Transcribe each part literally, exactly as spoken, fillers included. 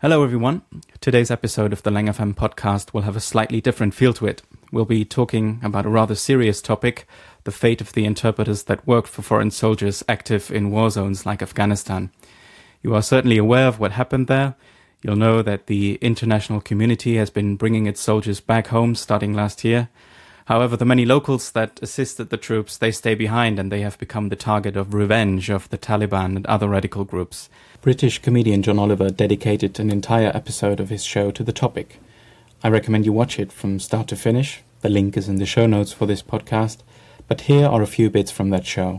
Hello everyone. Today's episode of the Lang F M podcast will have a slightly different feel to it. We'll be talking about a rather serious topic, the fate of the interpreters that worked for foreign soldiers active in war zones like Afghanistan. You are certainly aware of what happened there. You'll know that the international community has been bringing its soldiers back home starting last year. However, the many locals that assisted the troops, they stay behind and they have become the target of revenge of the Taliban and other radical groups. British comedian John Oliver dedicated an entire episode of his show to the topic. I recommend you watch it from start to finish. The link is in the show notes for this podcast. But here are a few bits from that show.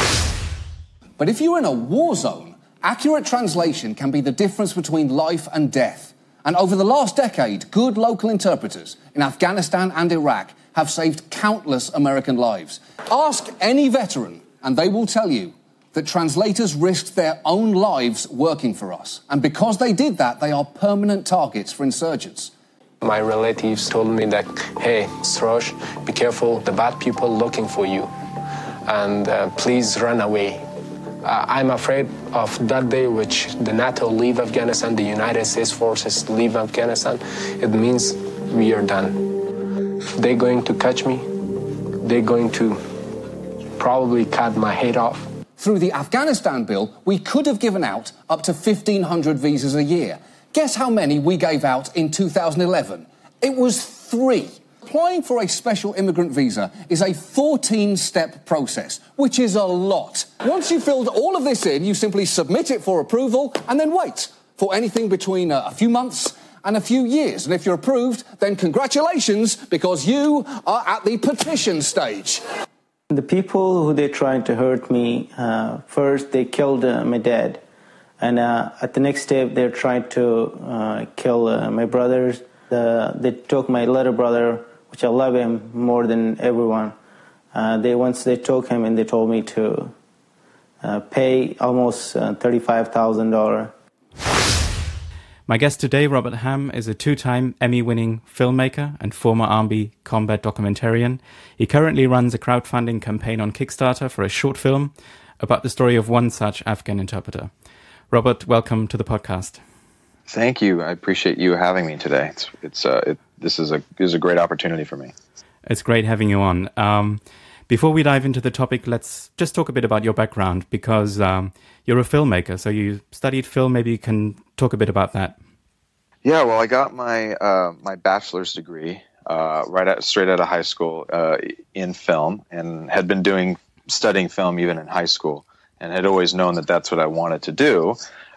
But if you're in a war zone, accurate translation can be the difference between life and death. And over the last decade, good local interpreters in Afghanistan and Iraq have saved countless American lives. Ask any veteran, and they will tell you that translators risked their own lives working for us. And because they did that, they are permanent targets for insurgents. My relatives told me that, hey, Sroj, be careful, the bad people looking for you, and uh, please run away. Uh, I'm afraid of that day which the NATO leave Afghanistan, the United States forces leave Afghanistan. It means we are done. They're going to catch me. They're going to probably cut my head off. Through the Afghanistan bill, we could have given out up to fifteen hundred visas a year. Guess how many we gave out in two thousand eleven? It was three. Applying for a special immigrant visa is a fourteen-step process, which is a lot. Once you've filled all of this in, you simply submit it for approval and then wait for anything between a few months and a few years. And if you're approved, then congratulations, because you are at the petition stage. The people who they tried to hurt me, uh, first they killed uh, my dad. And uh, at the next step, they're trying to uh, kill uh, my brothers. Uh, they took my little brother, which I love him more than everyone. Uh, they Once they took him and they told me to uh, pay almost uh, thirty-five thousand dollars. My guest today, Robert Hamm, is a two-time Emmy-winning filmmaker and former Army combat documentarian. He currently runs a crowdfunding campaign on Kickstarter for a short film about the story of one such Afghan interpreter. Robert, welcome to the podcast. Thank you. I appreciate you having me today. It's it's uh, it, this is a this is a great opportunity for me. It's great having you on. Um, before we dive into the topic, let's just talk a bit about your background, because um, you're a filmmaker. So you studied film. Maybe you can talk a bit about that. Yeah, well, I got my uh, my bachelor's degree uh, right at, straight out of high school uh, in film, and had been doing studying film even in high school, and had always known that that's what I wanted to do,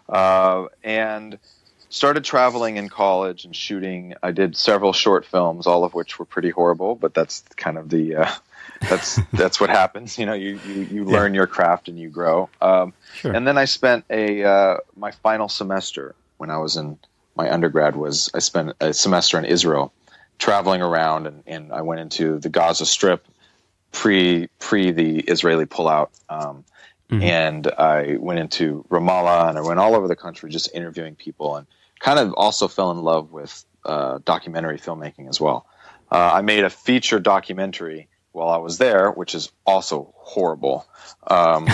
uh, and started traveling in college and shooting. I did several short films, all of which were pretty horrible, but that's kind of the uh, that's that's what happens. You know, you you, you yeah. learn your craft and you grow. Um, sure. And then I spent a uh, my final semester when I was in my undergrad was I spent a semester in Israel, traveling around, and, and I went into the Gaza Strip pre pre the Israeli pullout, um, mm-hmm. and I went into Ramallah, and I went all over the country just interviewing people, and kind of also fell in love with uh, documentary filmmaking as well. Uh, I made a feature documentary while I was there, which is also horrible. Um,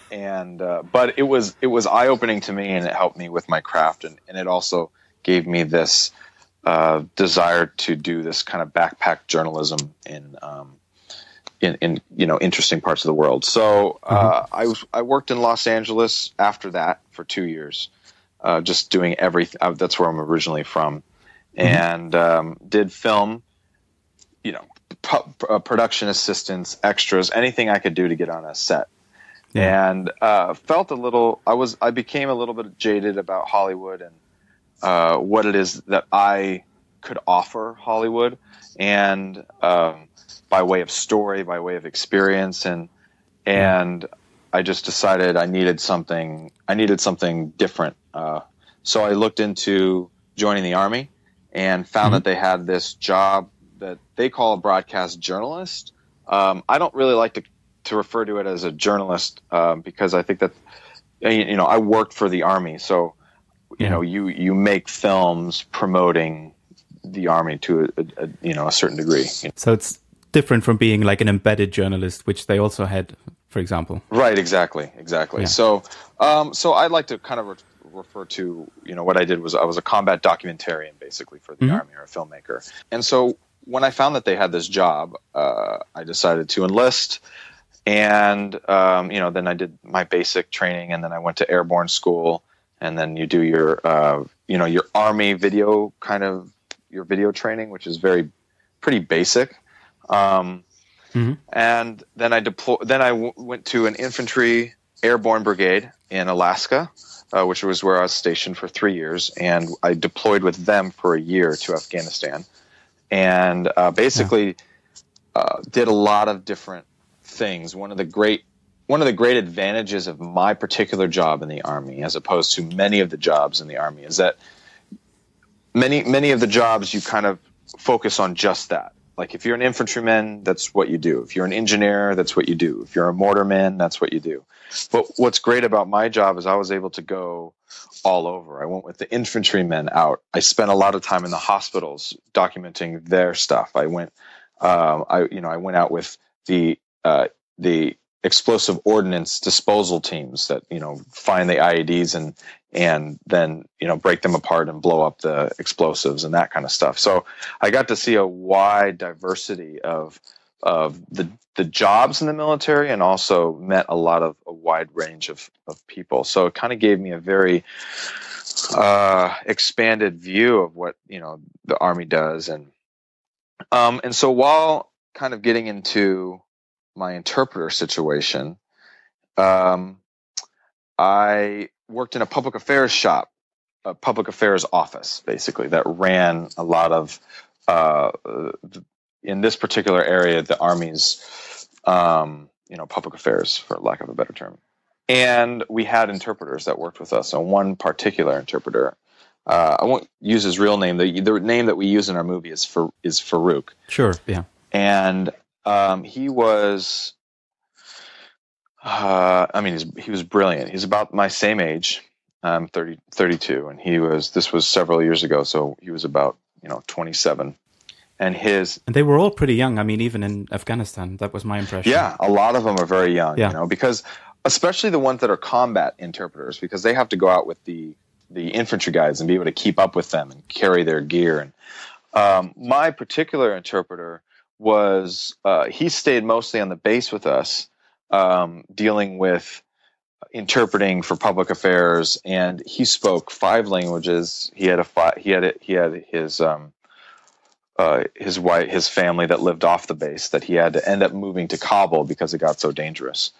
and uh, but it was it was eye opening to me, and it helped me with my craft, and, and it also gave me this uh, desire to do this kind of backpack journalism in, um, in, in you know, interesting parts of the world. So uh, mm-hmm. I was, I worked in Los Angeles after that for two years, uh, just doing everything. Uh, that's where I'm originally from, mm-hmm. and um, did film, you know, pu- uh, production assistants, extras, anything I could do to get on a set. Yeah. And uh, felt a little. I was. I became a little bit jaded about Hollywood and Uh, what it is that I could offer Hollywood, and um, by way of story, by way of experience, and and I just decided I needed something. I needed something different. Uh, so I looked into joining the Army, and found mm-hmm. that they had this job that they call a broadcast journalist. Um, I don't really like to to refer to it as a journalist um, because I think that you know I worked for the Army, so. You know, you, you make films promoting the Army to a, a you know a certain degree. So it's different from being like an embedded journalist, which they also had, for example. Right. Exactly. Exactly. Yeah. So um, so I like to kind of re- refer to, you know, what I did was I was a combat documentarian, basically, for the mm-hmm. Army, or a filmmaker. And so when I found that they had this job, uh, I decided to enlist. And, um, you know, then I did my basic training, and then I went to airborne school. And then you do your, uh, you know, your Army video kind of, your video training, which is very, pretty basic. Um, mm-hmm. And then I deploy. Then I w- went to an infantry airborne brigade in Alaska, uh, which was where I was stationed for three years. And I deployed with them for a year to Afghanistan. And uh, basically yeah. uh, did a lot of different things. One of the great one of the great advantages of my particular job in the Army, as opposed to many of the jobs in the Army, is that many many of the jobs you kind of focus on just that. Like if you're an infantryman, that's what you do. If you're an engineer, that's what you do. If you're a mortarman, that's what you do. But what's great about my job is I was able to go all over. I went with the infantrymen out. I spent a lot of time in the hospitals documenting their stuff. I went, um, I you know, I went out with the uh, the explosive ordnance disposal teams that, you know, find the I E Ds and and then, you know, break them apart and blow up the explosives and that kind of stuff. So I got to see a wide diversity of of the the jobs in the military, and also met a lot of a wide range of, of people. So it kind of gave me a very uh, expanded view of what, you know, the Army does. And um, and so while kind of getting into my interpreter situation, um, I worked in a public affairs shop, a public affairs office, basically, that ran a lot of, uh, in this particular area, the Army's, um, you know, public affairs, for lack of a better term. And we had interpreters that worked with us. And one particular interpreter, uh, I won't use his real name. The, the name that we use in our movie is Far- is Farouk. Sure, yeah. And um, he was, uh, I mean, he's, he was brilliant. He's about my same age. I'm thirty, thirty-two, and he was. This was several years ago, so he was about, you know, twenty-seven. And his and they were all pretty young. I mean, even in Afghanistan, that was my impression. Yeah, a lot of them are very young. Yeah. You know, because especially the ones that are combat interpreters, because they have to go out with the the infantry guys and be able to keep up with them and carry their gear. And um, my particular interpreter was uh, he stayed mostly on the base with us, um, dealing with interpreting for public affairs, and he spoke five languages. He had a fi- he had a, he had his um, uh, his wife, his family that lived off the base, that he had to end up moving to Kabul because it got so dangerous.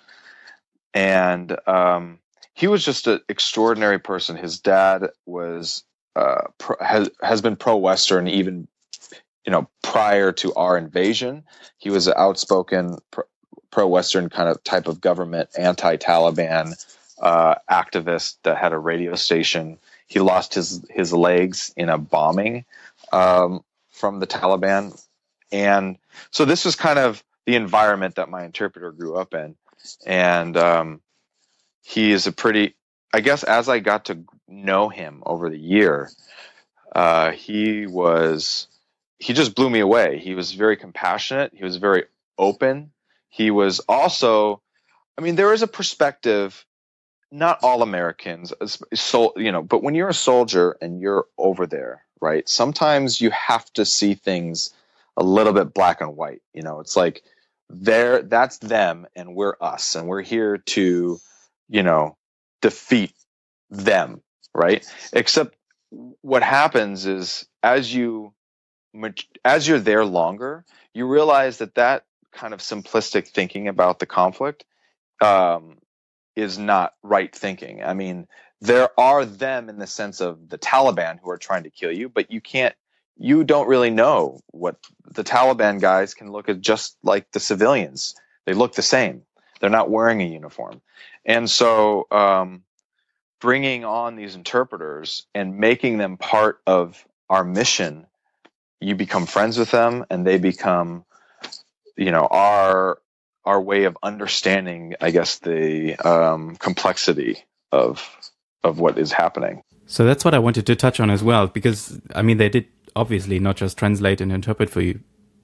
And um, he was just an extraordinary person. His dad was uh, pro, has has been pro-Western even, you know, prior to our invasion. He was an outspoken pro, pro-Western kind of type of government, anti-Taliban uh, activist that had a radio station. He lost his his legs in a bombing um, from the Taliban, and so this was kind of the environment that my interpreter grew up in. And um, he is a pretty, I guess, as I got to know him over the year, uh, he was, he just blew me away. He was very compassionate. He was very open. He was also, I mean, there is a perspective, not all Americans, so, you know, but when you're a soldier and you're over there, right, sometimes you have to see things a little bit black and white. You know, it's like, There, that's them, and we're us, and we're here to, you know, defeat them, right? Except what happens is, as you, as you're there longer, you realize that that kind of simplistic thinking about the conflict um, is not right thinking. I mean, there are them in the sense of the Taliban who are trying to kill you, but you can't. You don't really know what the Taliban guys can look at, just like the civilians. They look the same. They're not wearing a uniform. And so um, bringing on these interpreters and making them part of our mission, you become friends with them, and they become, you know, our our way of understanding, I guess, the um, complexity of of what is happening. So that's what I wanted to touch on as well, because, I mean, they did obviously not just translate and interpret for you,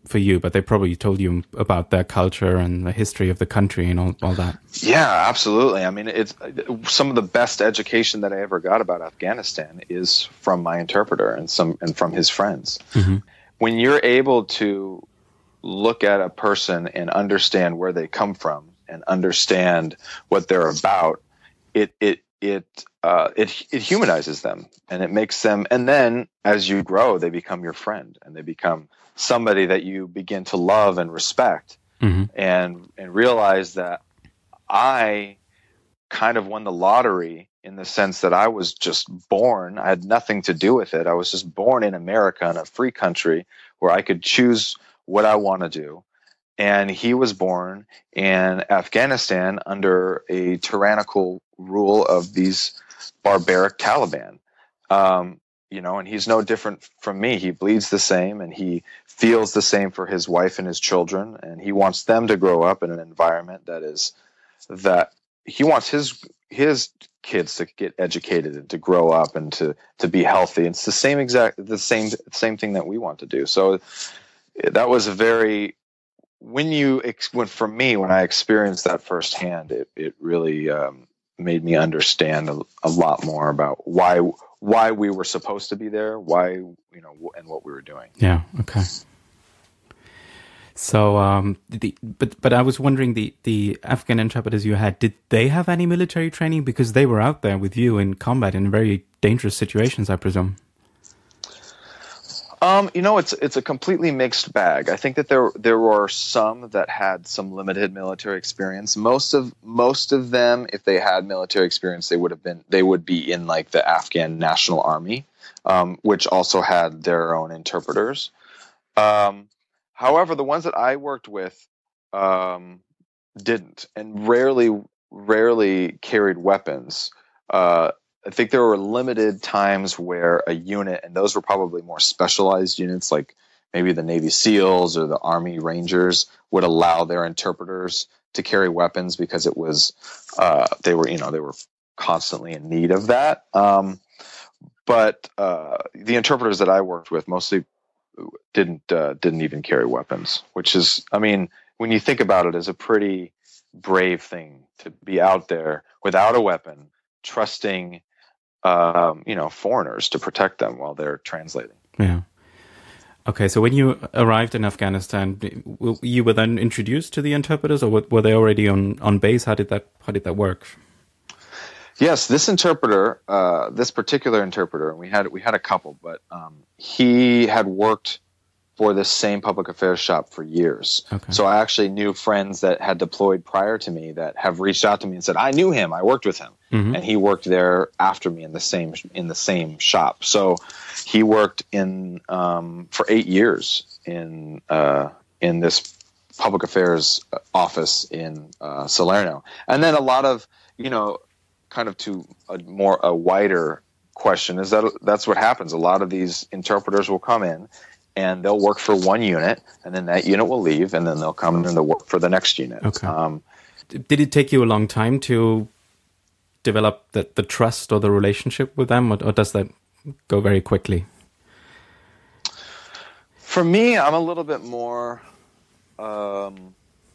for you, but they probably told you about their culture and the history of the country and all, all that. Yeah, absolutely. I mean, it's some of the best education that I ever got about Afghanistan is from my interpreter and some and from his friends. Mm-hmm. When you're able to look at a person and understand where they come from and understand what they're about, it it it uh, it it humanizes them, and it makes them. And then as you grow, they become your friend, and they become somebody that you begin to love and respect, mm-hmm. and and realize that I kind of won the lottery in the sense that I was just born. I had nothing to do with it. I was just born in America, in a free country where I could choose what I want to do. And he was born in Afghanistan under a tyrannical rule of these barbaric Taliban. Um, you know, and he's no different from me. He bleeds the same, and he feels the same for his wife and his children. And he wants them to grow up in an environment that is that he wants his his kids to get educated and to grow up and to to be healthy. It's the same exact the same same thing that we want to do. So that was a very when you when for me when I experienced that firsthand, it it really um, made me understand a, a lot more about why why we were supposed to be there, why you know, and what we were doing. Yeah. Okay. So, um, the, but but I was wondering, the the Afghan interpreters you had, did they have any military training? Because they were out there with you in combat in very dangerous situations, I presume. Um, you know, it's it's a completely mixed bag. I think that there there were some that had some limited military experience. Most of most of them, if they had military experience, they would have been they would be in like the Afghan National Army, um, which also had their own interpreters. Um, however, the ones that I worked with um, didn't, and rarely rarely carried weapons. Uh, I think there were limited times where a unit, and those were probably more specialized units, like maybe the Navy SEALs or the Army Rangers, would allow their interpreters to carry weapons because it was uh, they were you know they were constantly in need of that. Um, but uh, the interpreters that I worked with mostly didn't uh, didn't even carry weapons, which is, I mean, when you think about it, is a pretty brave thing to be out there without a weapon, trusting. Um, you know, foreigners to protect them while they're translating. Yeah. Okay, so when you arrived in Afghanistan, you were then introduced to the interpreters, or were they already on, on base? How did that How did that work? Yes, this interpreter, uh, this particular interpreter, we had we had a couple, but um, he had worked for the same public affairs shop for years. Okay. So I actually knew friends that had deployed prior to me that have reached out to me and said, I knew him, I worked with him. Mm-hmm. And he worked there after me in the same in the same shop. So he worked in um, for eight years in uh, in this public affairs office in uh, Salerno. And then a lot of, you know, kind of to a more a wider question is that that's what happens. A lot of these interpreters will come in and they'll work for one unit, and then that unit will leave, and then they'll come in and work for the next unit. Okay. Um, Did it take you a long time to develop the, the trust or the relationship with them, or, or does that go very quickly? For me, I'm a little bit more. Um,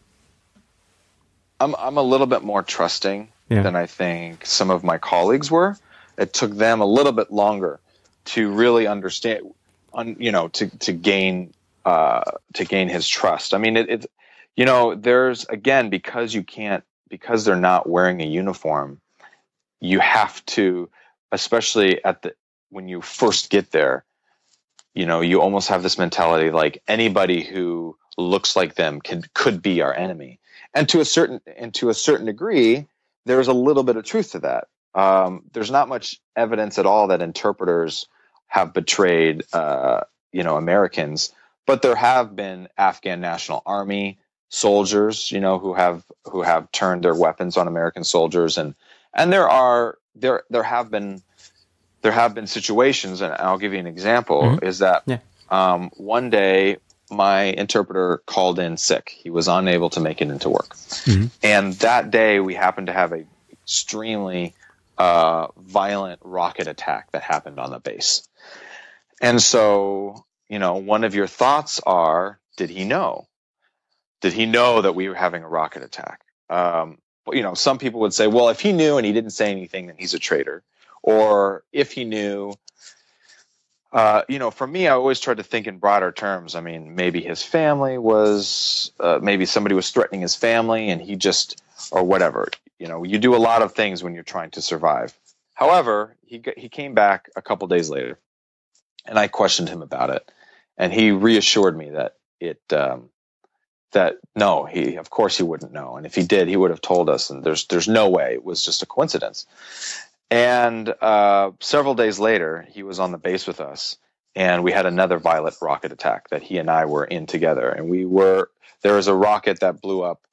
I'm I'm a little bit more trusting yeah. than I think some of my colleagues were. It took them a little bit longer to really understand. On, you know, to to gain uh, to gain his trust. I mean, it, it, you know, there's again because you can't because they're not wearing a uniform. You have to, especially at the when you first get there, you know, you almost have this mentality like anybody who looks like them can could be our enemy, and to a certain and to a certain degree, there's a little bit of truth to that. Um, there's not much evidence at all that interpreters have betrayed, uh, you know, Americans, but there have been Afghan National Army soldiers, you know, who have who have turned their weapons on American soldiers, and and there are there there have been there have been situations, and I'll give you an example. Mm-hmm. Is that yeah. um, one day my interpreter called in sick; he was unable to make it into work, mm-hmm. and that day we happened to have a extremely uh, violent rocket attack that happened on the base. And so, you know, one of your thoughts are did he know? Did he know that we were having a rocket attack? Um, you know, some people would say, well, if he knew and he didn't say anything, then he's a traitor. Or if he knew, uh, you know, for me, I always tried to think in broader terms. I mean, maybe his family was, uh, maybe somebody was threatening his family and he just, or whatever. You know, you do a lot of things when you're trying to survive. However, he he came back a couple days later, and I questioned him about it, and he reassured me that it um, that no, he of course he wouldn't know, and if he did, he would have told us. And there's there's no way it was just a coincidence. And uh, several days later, he was on the base with us, and we had another violent rocket attack that he and I were in together, and we were there was a rocket that blew up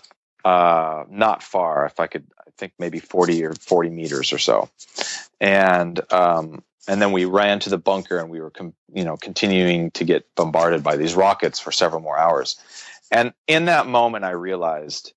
uh, not far, if I could. I think maybe forty or forty meters or so. And, um, and then we ran to the bunker and we were, com- you know, continuing to get bombarded by these rockets for several more hours. And in that moment, I realized,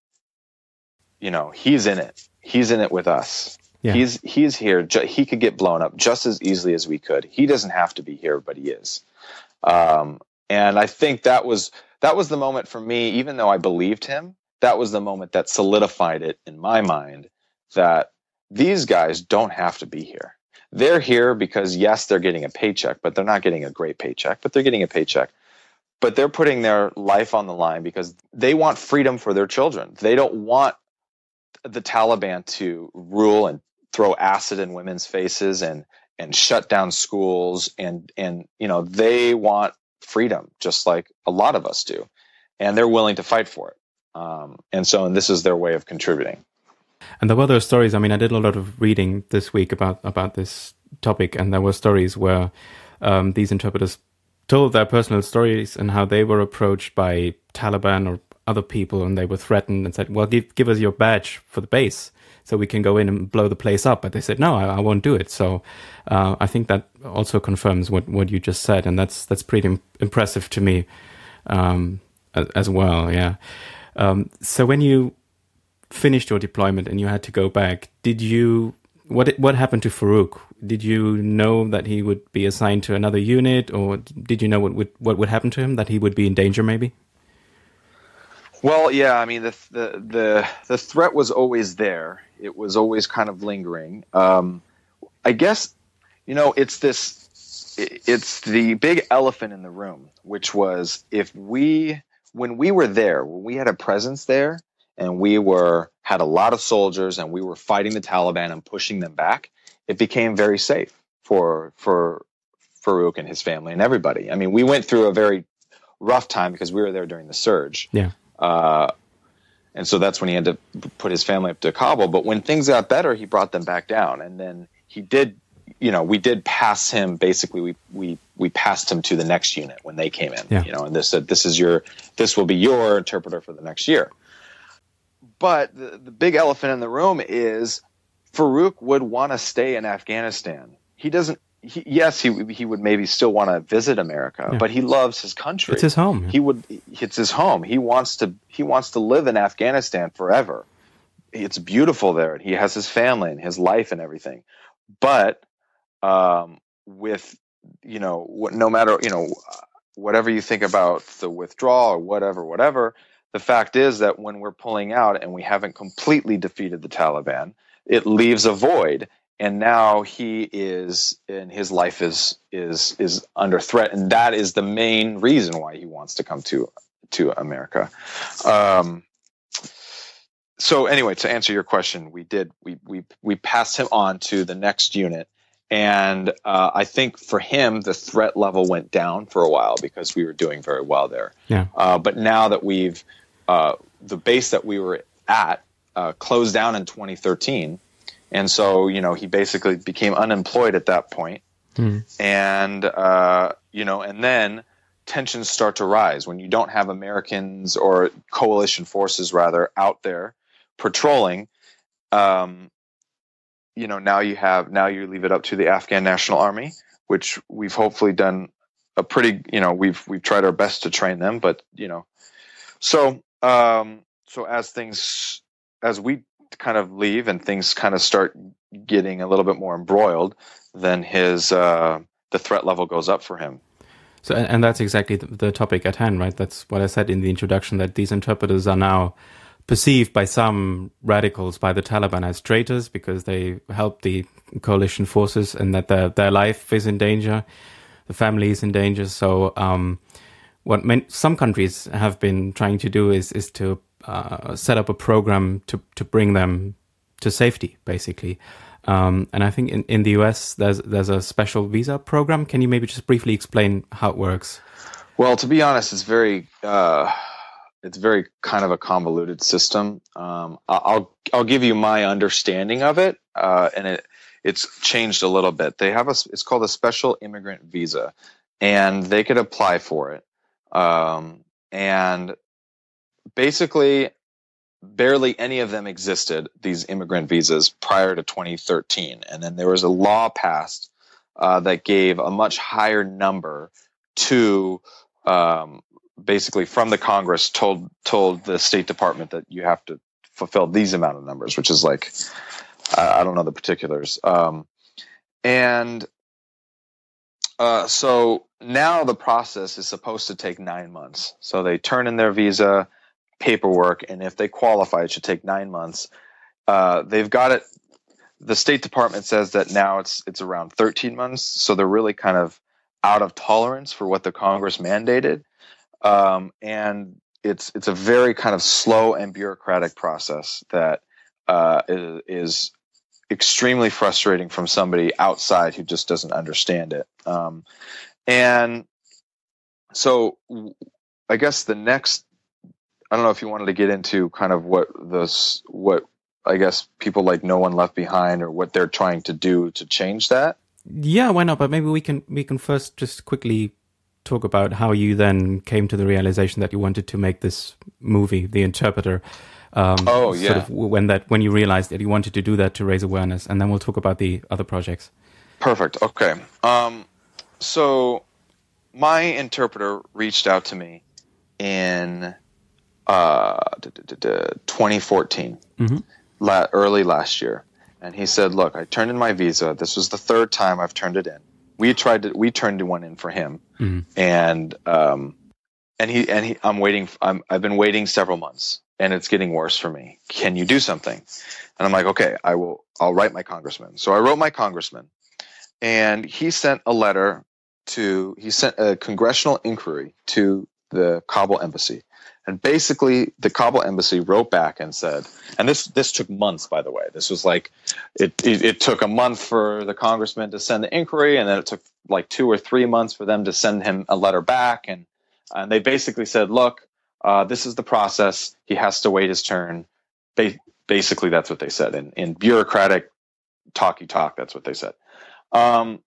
you know, he's in it. He's in it with us. Yeah. He's, he's here. Ju- he could get blown up just as easily as we could. He doesn't have to be here, but he is. Um, and I think that was, that was the moment for me, even though I believed him, that was the moment that solidified it in my mind that these guys don't have to be here. They're here because, yes, they're getting a paycheck, but they're not getting a great paycheck, but they're getting a paycheck. But they're putting their life on the line because they want freedom for their children. They don't want the Taliban to rule and throw acid in women's faces and, and shut down schools. And, and, you know, they want freedom just like a lot of us do. And they're willing to fight for it. Um, and so, and this is their way of contributing. And there were those stories. I mean, I did a lot of reading this week about, about this topic, and there were stories where um, these interpreters told their personal stories and how they were approached by Taliban or other people, and they were threatened and said, well, give, give us your badge for the base so we can go in and blow the place up. But they said, no, I, I won't do it. So uh, I think that also confirms what, what you just said, and that's that's pretty im- impressive to me um, as, as well, yeah. Um, so when you finished your deployment and you had to go back, did you, what what happened to Farouk? Did you know that he would be assigned to another unit, or did you know what would, what would happen to him, that he would be in danger maybe? Well, yeah, I mean, the, the, the, the threat was always there. It was always kind of lingering. Um, I guess, you know, it's this, it's the big elephant in the room, which was if we, when we were there, when we had a presence there and we were had a lot of soldiers and we were fighting the Taliban and pushing them back, it became very safe for for Farouk and his family and everybody. I mean, we went through a very rough time because we were there during the surge. Yeah. Uh, and so that's when he had to put his family up to Kabul. But when things got better, he brought them back down. And then he did, you know, we did pass him. Basically, we we we passed him to the next unit when they came in. Yeah. You know, and they said, "This is your, this will be your interpreter for the next year." But the, the big elephant in the room is Farouk would want to stay in Afghanistan. He doesn't. He, yes, he he would maybe still want to visit America, yeah. but he loves his country. It's his home. He would. It's his home. He wants to. He wants to live in Afghanistan forever. It's beautiful there. He has his family and his life and everything. But um, with you know, no matter you know, whatever you think about the withdrawal or whatever, whatever. The fact is that when we're pulling out and we haven't completely defeated the Taliban, it leaves a void. And now he is, and his life is is is under threat, and that is the main reason why he wants to come to to America. Um, so anyway, to answer your question, we did we we we passed him on to the next unit, and uh, I think for him the threat level went down for a while because we were doing very well there. Yeah. Uh, but now that we've uh, the base that we were at uh, closed down in twenty thirteen. And so, you know, he basically became unemployed at that point. Mm. And, uh, you know, and then tensions start to rise when you don't have Americans or coalition forces, rather, out there patrolling. Um, you know, now you have, now you leave it up to the Afghan National Army, which we've hopefully done a pretty, you know, we've, we've tried our best to train them, but, you know, so, um, so as things, as we kind of leave and things kind of start getting a little bit more embroiled, then his uh, the threat level goes up for him. So, and that's exactly the, the topic at hand, right? That's what I said in the introduction, that these interpreters are now perceived by some radicals, by the Taliban, as traitors because they help the coalition forces, and that their their life is in danger, the family is in danger. So, um, what men, some countries have been trying to do is is to uh, set up a program to to bring them to safety, basically. Um, and I think in, in the U S there's there's a special visa program. Can you maybe just briefly explain how it works? Well, to be honest, it's very uh, it's very kind of a convoluted system. Um, I'll I'll give you my understanding of it, uh, and it it's changed a little bit. They have a it's called a special immigrant visa, and they could apply for it. Um, and basically, barely any of them existed, these immigrant visas, prior to twenty thirteen. And then there was a law passed uh, that gave a much higher number to, um, basically from the Congress, told told the State Department that you have to fulfill these amount of numbers, which is like, I, I don't know the particulars. Um, and uh, so now the process is supposed to take nine months. So they turn in their visa paperwork, and if they qualify, it should take nine months. Uh, they've got it. The State Department says that now it's it's around thirteen months. So they're really kind of out of tolerance for what the Congress mandated, um, and it's it's a very kind of slow and bureaucratic process that uh, is, is extremely frustrating from somebody outside who just doesn't understand it. Um, and so, I guess the next. I don't know if you wanted to get into kind of what this, what I guess people like No One Left Behind, or what they're trying to do to change that. Yeah, why not? But maybe we can we can first just quickly talk about how you then came to the realization that you wanted to make this movie, The Interpreter. Um, oh yeah. Sort of when that when you realized that you wanted to do that to raise awareness, and then we'll talk about the other projects. Perfect. Okay. Um, so my interpreter reached out to me in. Uh, twenty fourteen, mm-hmm. la- early last year, and he said, "Look, I turned in my visa. This was the third time I've turned it in. We tried to, we turned one in for him, mm-hmm. and um, and he and he, I'm waiting. I'm, I've been waiting several months, and it's getting worse for me. Can you do something?" And I'm like, "Okay, I will. I'll write my congressman." So I wrote my congressman, and he sent a letter to. He sent a congressional inquiry to the Kabul embassy. And basically, the Kabul embassy wrote back and said, and this this took months, by the way. This was like, it, it it took a month for the congressman to send the inquiry, and then it took like two or three months for them to send him a letter back. And and they basically said, look, uh, this is the process. He has to wait his turn. Ba- basically, that's what they said. In, in bureaucratic talky talk, that's what they said. Um,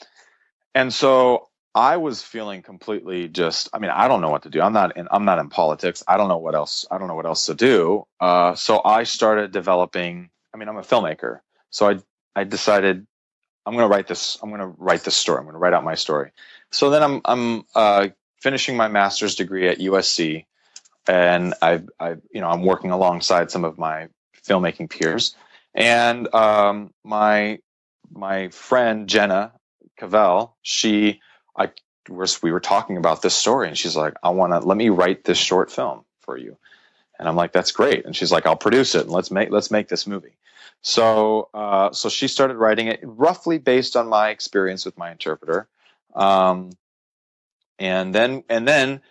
and so I was feeling completely just, I mean, I don't know what to do. I'm not in, I'm not in politics. I don't know what else, I don't know what else to do. Uh, so I started developing, I mean, I'm a filmmaker. So I, I decided I'm going to write this, I'm going to write this story. I'm going to write out my story. So then I'm, I'm, uh, finishing my master's degree at U S C, and I, I, you know, I'm working alongside some of my filmmaking peers, and, um, my, my friend, Jenna Cavell, she, I was, we were talking about this story, and she's like, I want to, let me write this short film for you. And I'm like, that's great. And she's like, I'll produce it, and let's make, let's make this movie. So, uh, so she started writing it roughly based on my experience with my interpreter. Um, and then, and then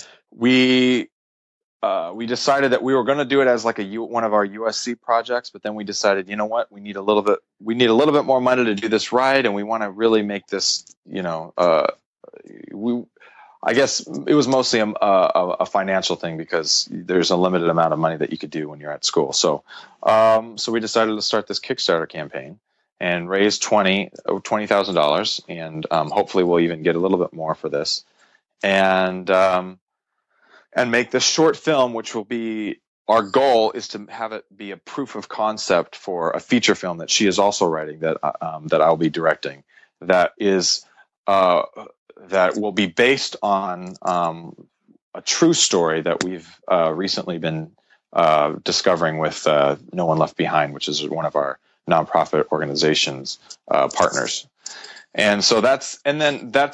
we, uh, we decided that we were going to do it as like a U, one of our U S C projects, but then we decided, you know what, we need a little bit, we need a little bit more money to do this right. And we want to really make this, you know, uh, we, I guess it was mostly a, a, a financial thing, because there's a limited amount of money that you could do when you're at school. So, um, so we decided to start this Kickstarter campaign and raise twenty thousand dollars, and um, hopefully we'll even get a little bit more for this, and um, and make this short film, which will be, our goal is to have it be a proof of concept for a feature film that she is also writing, that um, that I'll be directing. That is. Uh, that will be based on um, a true story that we've uh, recently been uh, discovering with uh, No One Left Behind, which is one of our nonprofit organizations uh, partners. And so that's, and then that's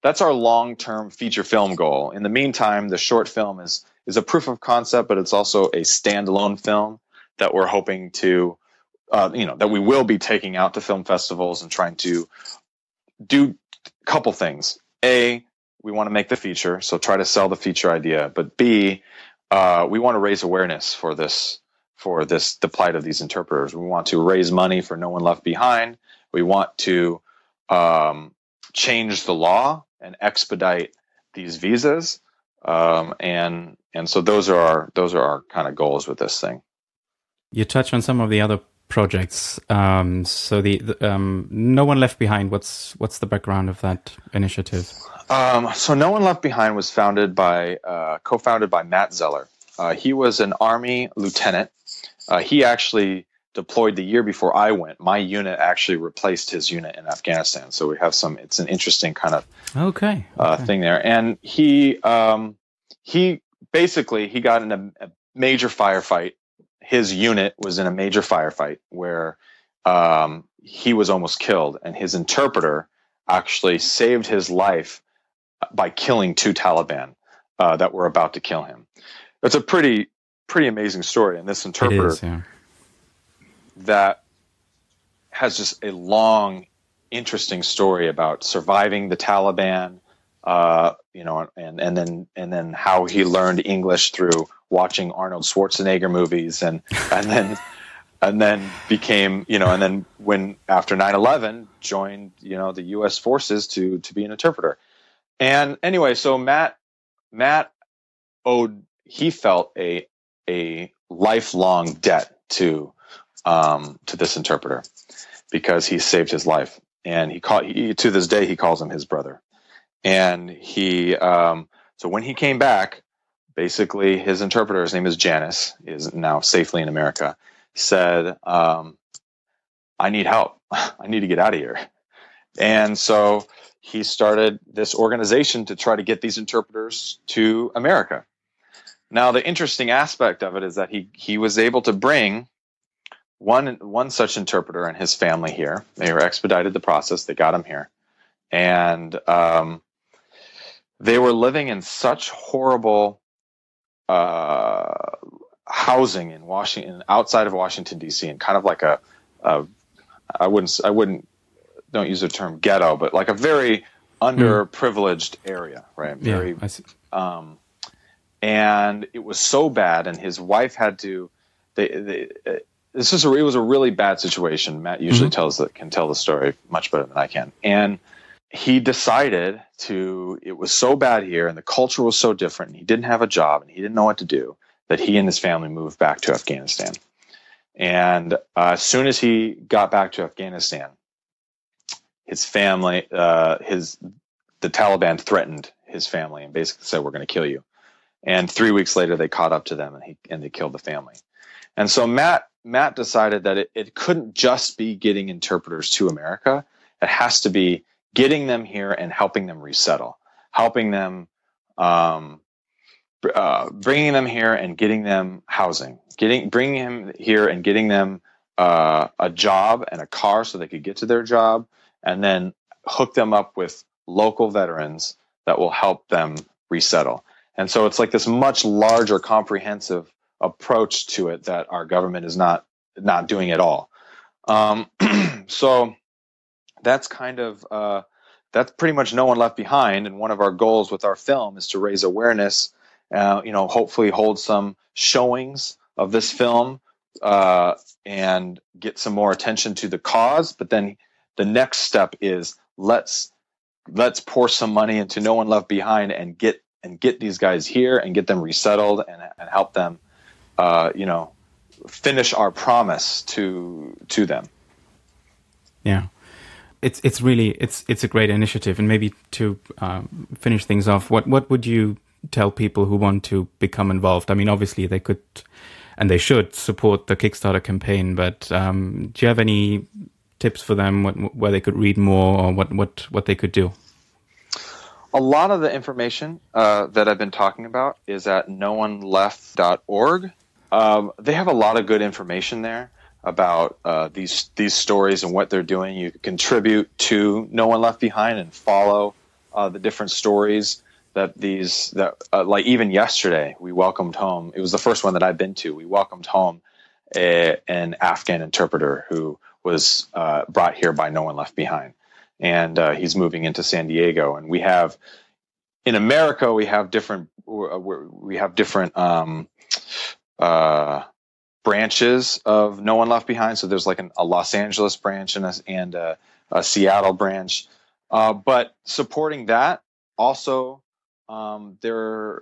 that's our long-term feature film goal. In the meantime, the short film is is a proof of concept, but it's also a standalone film that we're hoping to, uh, you know, that we will be taking out to film festivals and trying to do a couple things. A, we want to make the feature, so try to sell the feature idea. But B, uh, we want to raise awareness for this, for this, the plight of these interpreters. We want to raise money for No One Left Behind. We want to um, change the law and expedite these visas. Um, and and so those are our those are our kind of goals with this thing. You touch on some of the other projects. Um, so the, the um, No One Left Behind. What's what's the background of that initiative? Um, so No One Left Behind was founded by uh, co-founded by Matt Zeller. Uh, he was an Army lieutenant. Uh, he actually deployed the year before I went. My unit actually replaced his unit in Afghanistan. So we have some. It's an interesting kind of okay, uh, okay. thing there. And he um, he basically he got in a, a major firefight. His unit was in a major firefight where um, he was almost killed, and his interpreter actually saved his life by killing two Taliban uh, that were about to kill him. It's a pretty pretty amazing story, and this interpreter It is, yeah. that has just a long, interesting story about surviving the Taliban, uh, you know, and, and then and then how he learned English through watching Arnold Schwarzenegger movies, and and then and then became, you know, and then when after nine eleven joined, you know, the U S forces to to be an interpreter. And anyway, so Matt Matt owed he felt a a lifelong debt to um, to this interpreter because he saved his life, and he called he, to this day he calls him his brother. And he um, so when he came back, basically his interpreter, his name is Janice, is now safely in America, said, um, "I need help. I need to get out of here." And so he started this organization to try to get these interpreters to America. Now, the interesting aspect of it is that he he was able to bring one one such interpreter and his family here. They were expedited the process. They got him here, and um, they were living in such horrible uh, housing in Washington, outside of Washington D C, and kind of like a, a I wouldn't I wouldn't don't use the term ghetto, but like a very underprivileged area, right? Very. Yeah, I see. Um, And it was so bad, and his wife had to. They, they, uh, this was a, it was a really bad situation. Matt usually mm-hmm. tells that can tell the story much better than I can. And he decided to. It was so bad here, and the culture was so different. And he didn't have a job, and he didn't know what to do. That he and his family moved back to Afghanistan. And uh, as soon as he got back to Afghanistan, his family, uh, his the Taliban threatened his family and basically said, "We're going to kill you." And three weeks later, they caught up to them, and he and they killed the family. And so Matt Matt decided that it, it couldn't just be getting interpreters to America. It has to be getting them here and helping them resettle, helping them, um, uh, bringing them here and getting them housing, getting bringing him here and getting them uh, a job and a car so they could get to their job, and then hook them up with local veterans that will help them resettle. And so it's like this much larger, comprehensive approach to it that our government is not not doing at all. Um, so that's kind of uh, that's pretty much No One Left Behind. And one of our goals with our film is to raise awareness. Uh, you know, hopefully hold some showings of this film uh, and get some more attention to the cause. But then the next step is let's let's pour some money into No One Left Behind and get. and get these guys here and get them resettled and, and help them, uh, you know, finish our promise to to them. Yeah, it's it's really it's it's a great initiative. And maybe to um, finish things off, what what would you tell people who want to become involved? I mean, obviously they could and they should support the Kickstarter campaign, but um, do you have any tips for them what, where they could read more or what what what they could do? A lot of the information uh, that I've been talking about is at no one left dot org. Um, they have a lot of good information there about uh, these these stories and what they're doing. You can contribute to No One Left Behind and follow uh, the different stories that these, that uh, like even yesterday, we welcomed home. It was the first one that I've been to. We welcomed home a, an Afghan interpreter who was uh, brought here by No One Left Behind, and uh, he's moving into San Diego. And we have in America, we have different we have different um, uh, branches of No One Left Behind. So there's like an, a Los Angeles branch and a, and a, a Seattle branch. Uh, but supporting that also. Um, there,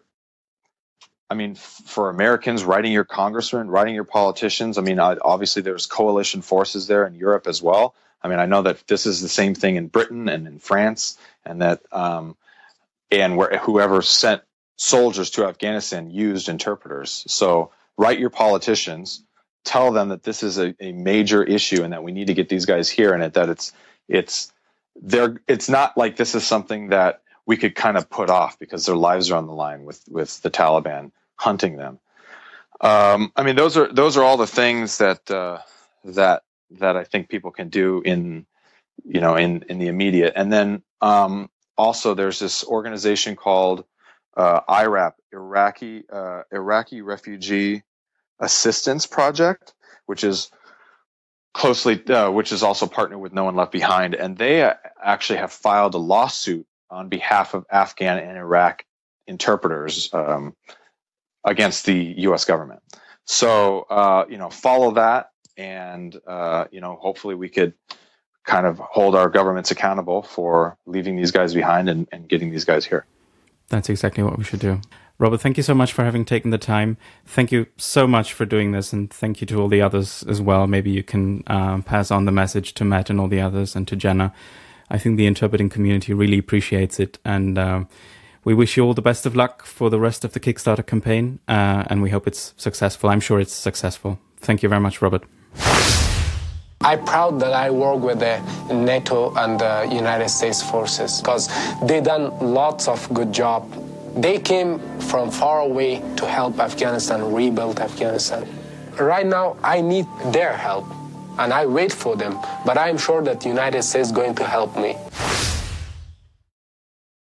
I mean, f- for Americans, writing your congressmen, writing your politicians. I mean, uh, obviously there's coalition forces there in Europe as well. I mean, I know that this is the same thing in Britain and in France, and that um, and where whoever sent soldiers to Afghanistan used interpreters. So write your politicians, tell them that this is a, a major issue and that we need to get these guys here, and that it's it's they're it's not like this is something that we could kind of put off because their lives are on the line with, with the Taliban hunting them. Um, I mean, those are those are all the things that uh, that that I think people can do in you know in, in the immediate. And then um, also there's this organization called uh, I RAP, Iraqi uh, Iraqi Refugee Assistance Project, which is closely uh, which is also partnered with No One Left Behind, and they uh, actually have filed a lawsuit on behalf of Afghan and Iraq interpreters um, against the U S government. So, uh, you know, follow that, and, uh, you know, hopefully we could kind of hold our governments accountable for leaving these guys behind and, and getting these guys here. That's exactly what we should do. Robert, thank you so much for having taken the time. Thank you so much for doing this, and thank you to all the others as well. Maybe you can um, pass on the message to Matt and all the others, and to Jenna. I think the interpreting community really appreciates it, and uh, we wish you all the best of luck for the rest of the Kickstarter campaign, uh, and we hope it's successful. I'm sure it's successful. Thank you very much, Robert. I'm proud that I work with the NATO and the United States forces because they done lots of good job. They came from far away to help Afghanistan rebuild Afghanistan. Right now, I need their help. And I wait for them, but I'm sure that the United States is going to help me.